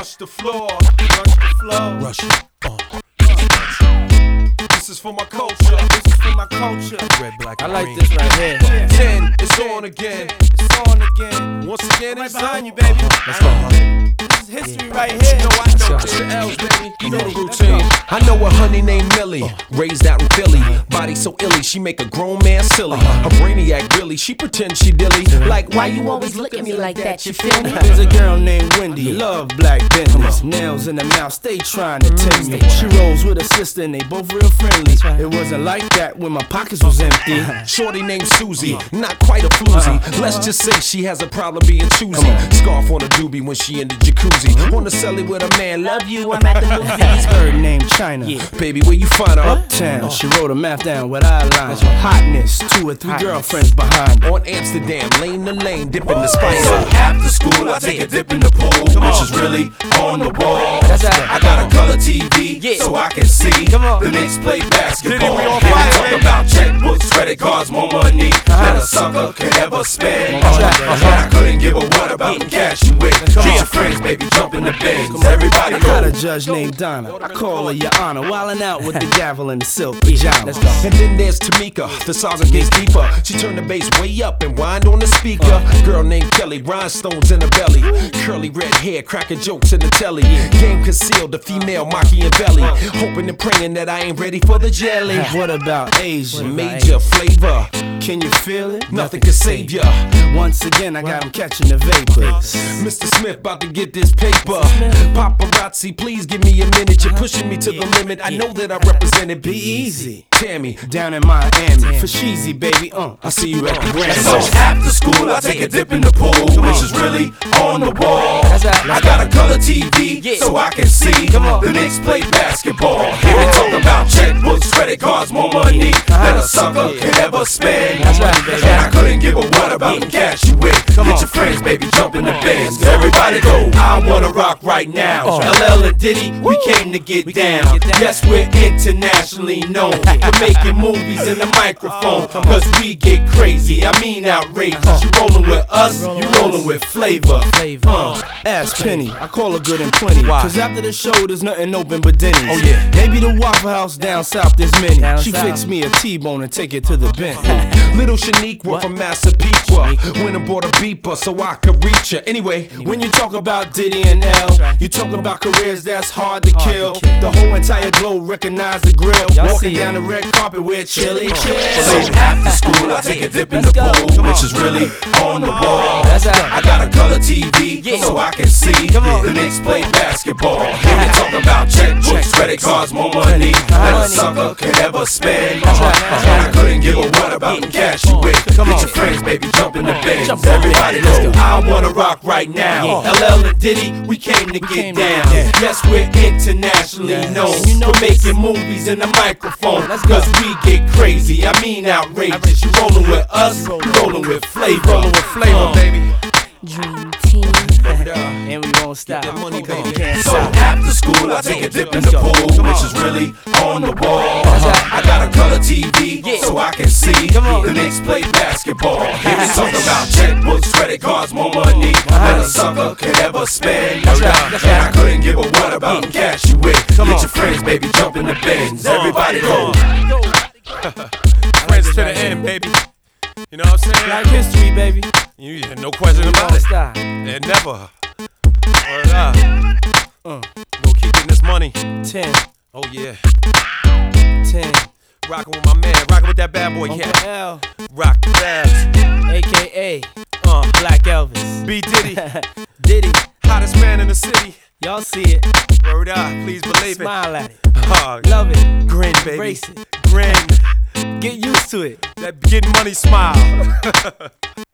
rush the floor, rush the floor, Rush it. This is for my culture, this is for my culture. Red, black, I and like green. this right here. 10, it's on again. It's on again. Once again, Right it's behind on. you, baby. Let's go. This is history right here. You know I know Mr. L's, baby. You know the routine. I know a honey named Millie, raised out in Philly. Body so illy, she make a grown man silly. A brainiac really, she pretends she dilly. Like, Why you always look at me like that, you feel me? There's a girl named Wendy, love black business. Nails in the mouth, stay trying to tempt me. She rolls with her sister and they both real friendly. It wasn't like that when my pockets was empty. Shorty named Susie, not quite a floozy. Let's just say she has a problem being choosy. Scarf on a doobie when she in the jacuzzi. On the celly with a man, love you, I'm at the movies. Her name China. Baby, where you find her? Uptown, she wrote a math down with eyeliner. Hotness, 2 or 3 girlfriends behind her. On Amsterdam, lane to lane, dipping the spice. So after school, I take a dip in the pool, which is really on the wall. That's right. I got a color TV, so I can see the Knicks play basketball. we on Here fire, we talk about checkbooks, credit cards, more money than a sucker could ever spend. I couldn't give a what about the cash you with. Get your friends, baby, jump in the bins. Everybody I got a go. judge named Donna. I call her Your Honor, wildin' out with the gavel and the silk pajamas. And then there's Tamika, the saga gets deeper. She turned the bass way up and wind on the speaker. Girl named Kelly, rhinestones in her belly. Curly red hair, cracking jokes in the telly. Game concealed, the female Machiavelli. Hoping and praying that I ain't ready for the jelly. What about Asian? Major flavor, Can you feel it? nothing can save ya. Once again, I got him catching the vapors. Mr. Smith about to get this paper. Paparazzi, please give me a minute. You're pushing me to the limit. I know that I represented. Be easy, Tammy. Down in Miami, for Sheezy, baby, I see you at the Grand. So after school, I take a dip in the pool, which is really on the wall. I got a color TV, so I can see the Knicks play basketball. Here we talk about checkbooks, credit cards, more money than a sucker could ever spend. And I couldn't give a what about the cash you with. Get your friends, baby, jump in the bins. Everybody go, I wanna rock right now. LL and Diddy, we came to get down. Yes, we're internationally known for making movies in the microphone. Cause we get crazy, I mean outrageous. You rolling with us, you rolling with flavor. Ask Penny, I call her good and plenty. Cause after the show, there's nothing open but Denny's. Oh, yeah. Maybe the Waffle House down south, there's many. She fixed me a T-bone and take it to the bench. Little Shaniqua from Massapequa. Went and bought a beeper so I could reach her. Anyway, When you talk about Diddy and L, you talk about careers that's hard to kill. The whole entire globe recognize the grill. Walking down the red carpet with Chili So Chill. after school, I take a dip in the pool, which is really on the wall. That's right. I got a color TV, so I can see the Knicks play basketball. Here we talk about checkbooks, credit cards, more money than a sucker could ever spend. And I couldn't give a what about the cash you with. Get your friends, baby, jump in the bins. Everybody go, I wanna rock right now. LL and Diddy, we came to get down. Yes, we're internationally known for making movies in the microphone. Cause we get crazy, I mean outrageous. You rolling with us, you rolling with flavor. rolling with flavor, baby. Dream Team. And we won't stop. Get that money, baby. Can't So stop. after school, I take a dip in the pool, which is really on the wall. I got a color TV, so I can see the Knicks play basketball. Here we talk about checkbooks, credit cards, more money than a sucker could ever spend. And I couldn't give a what about the cash you with. Get your friends, baby, jump in the bins. Everybody go. Friends to the end, baby. You know what I'm saying? Black history, baby. Yeah, no question about it. Stop. And never. Word up. Go keep getting this money. 10, Oh yeah. 10. Rockin' with my man. Rockin' with that bad boy Uncle cat. L, Rock the babs. AKA Black Elvis. B Diddy. Diddy, Hottest man in the city. y'all see it. Word up. Please believe it. Smile at it. Love Love it. Grin, baby. Embrace it. Grin. Get used to it. That getting money smile.